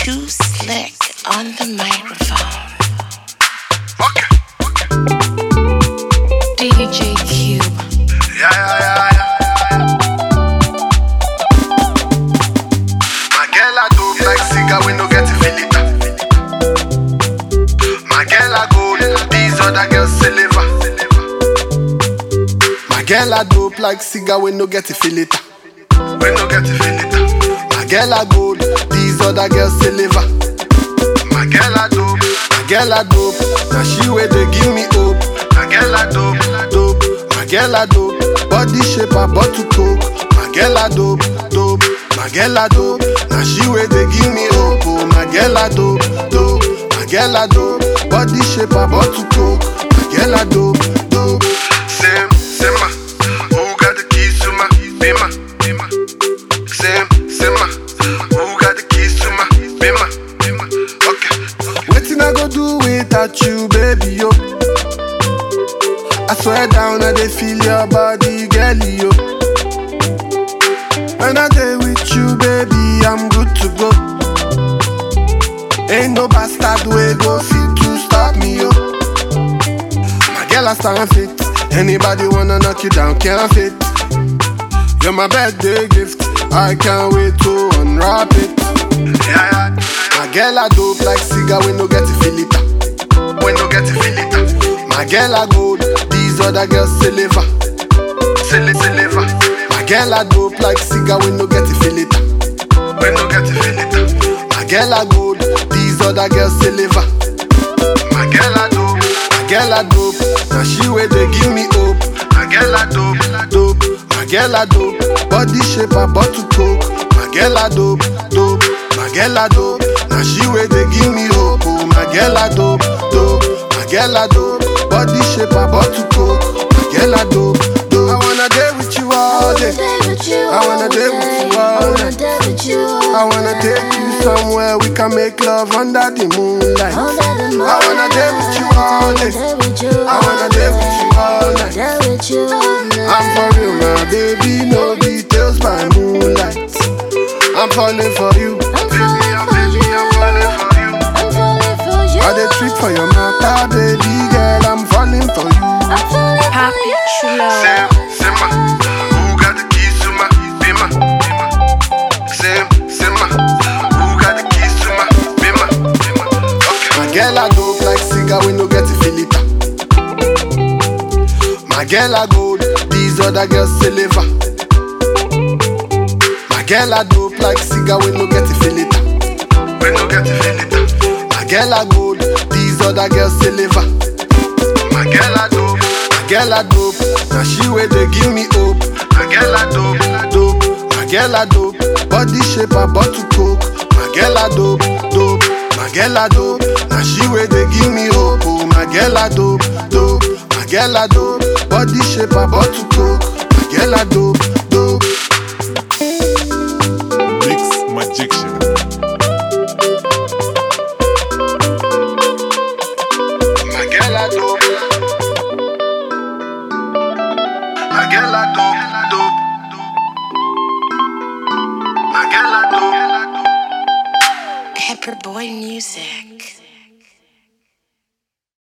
Too Slick on the microphone. DJ Cube. Yeah. My girl I dope like cigar, we no get to feel it. My girl I gold, these other girls silver. My girl I dope like cigar, we no get to feel it. We no get to feel it. My girl I gold, these other girls silver. My girl I dope, now she way they give me hope. My girl I dope. My girl I dope, body shape I bought to coke. My girl I dope. My girl I dope, now she way they give me hope. Oh, my girl I dope. My girl I dope, body shape I bought to coke. My girl I dope. Same ma, who got the keys to my bima? Same ma, who got the keys to my bima? Okay. Wetin I go do without you, baby, yo? I swear down, I dey feel your body, girlie, yo. When I dey with you, baby, I'm good to go. Ain't no bastard way go fit to stop me, yo. My girl, I stand fit. Anybody wanna knock you down, can't fit. You're my birthday gift, I can't wait to unwrap it. Yeah. My girl, I dope like cigar, we no get to feel it. My girl, I gold, these other girls silver. My girl, I dope like cigar, we no get to feel it. My girl, I gold, these other girls silver. My girl, I dope, now she way they give me hope. My girl, I dope. My girl, I dope, body shape I bought to coke. My girl, I dope. My girl, I dope, now she way they give me hope. Oh, my girl, I dope. My girl, I dope, body shape I bought to coke. My girl, I dope. I wanna date with you all day. I wanna date with you all day. I wanna take you somewhere we can make love under the moonlight. I wanna date with you all day. I wanna date with you all night. I'm for you, my baby, no details by moonlight. I'm falling for you. I'm falling for you. I dey trip for your matter, baby girl. I'm falling for you. Happy True Love. Same ma, who got the keys to my bima? Same ma, who got the keys to my bima? Okay. My girl I dope like cigar, we no get to feel it. My girl I gold, these other girls silver. My girl I dope like cigar, we no get to feel it. My girl I gold, these other girls silver. My girl I dope, now she way they give me hope. My girl I dope, body shape I bought to coke. My girl I dope. My girl I dope, now she way they give me hope. Oh, my girl I dope. My girl I dope, body shape I bought to coke. My girl I dope. Mix Magician. My girl I dope. My girl I dope. My girl I dope. Pepper Boy Music.